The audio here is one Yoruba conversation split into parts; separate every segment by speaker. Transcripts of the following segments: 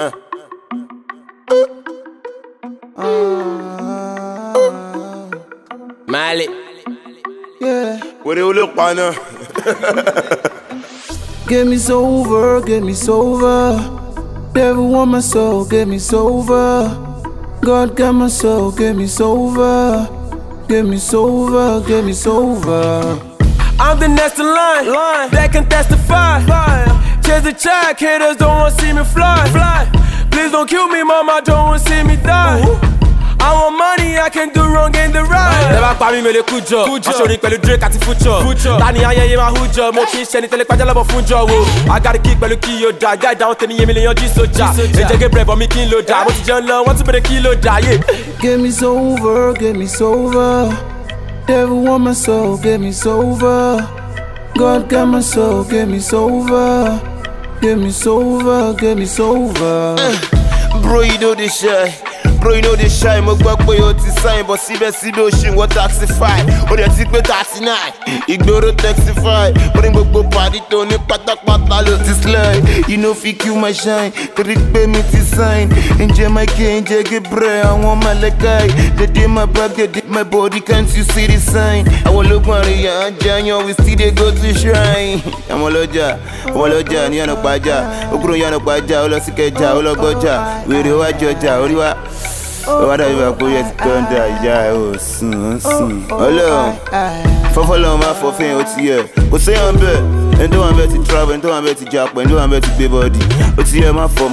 Speaker 1: Mali.
Speaker 2: Yeah.
Speaker 3: What do you look on now?
Speaker 2: Get me sober, get me sober. Devil want my soul, get me sober. God got my soul, get me sober. Get me sober, get me sober.
Speaker 1: I'm the next in line that can testify. Chase the check, haters don't want to see me fly. Please don't kill me, mama, don't want to see me die. I want money, I can do wrong in the right. Never pa mi mele kujo. Aṣorin pẹ̀lú Drake àti Future. Tani ayẹyẹ máa hujọ. Mo kì í ṣe ní tẹ́lẹ̀ pàjẹ́ lọ́bọ̀ fún jọ wo. I got a kick pẹ̀lú kí yóò dá. Guy down tẹ́ni yé mi lè yanjú sójà. Ẹ̀jẹ̀ Gabriel bọ̀ mi kí n lò dá. Mo ti jẹun lọ, wọ́n tún bẹ̀rẹ̀ kí lò dá.
Speaker 2: Get me sober, get me sober. Devil want my soul, get me sober. God got my soul, get me sober. Get me sober, get me sober.
Speaker 3: Bro, you know this shy. Bro, you know this shy. Mo gbọ́ pé o ti sign, but síbẹ̀síbẹ̀ o ṣì ń wọ taxify. O dẹ̀ ti pé 39, ìgboro taxify. Mo ní gbogbo pàdé tó ní pátápátá ló ti slide. You know fit kill my shine, torí pé mi ti sign. Ǹjẹ́ Mike, ǹjẹ́ Gabriel, àwọn Malakai. They dey my back, they dey my body, can't you see the sign? Àwọn ológun àríyá jẹyàn, we still dey go to shrine. Àwọn ọlọ́jà ní ọ̀nà pàjá. Òkúrò yànnà pàjá, ó lọ sí Kẹjà, ó lọ gbọ́jà. Wèrè wájú ọjà, orí wa. Ó dàbí bá kó yẹ ti tọ́ndà ìyá ẹ̀ ò sùn. Ọlọ́run fọ́fọ́lọ́run máa fọ́fín ó ti yẹ. Kò séyàn bẹ́ẹ̀, ẹni tó wà bẹ́ẹ̀ ti travel, ẹni tó wà bẹ́ẹ̀ ti japa, ẹni tó wà bẹ́ẹ̀ ti gbé bọ́ọ̀dì. Ó ti yẹ má fọ́.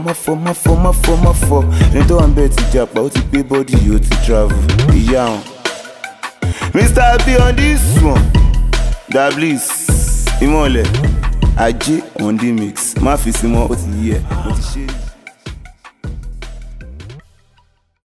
Speaker 3: Ẹni tó wà bẹ́ẹ̀ ti japa, ó ti gbé bọ́ọ̀dì, ó ti travel. Ìyá wọn. Mr. B on this one. Dablis, Ìmọ̀lẹ̀, Ajé on the mix. Má fi sí mọ́, ó ti yẹ, ó ti ṣe é.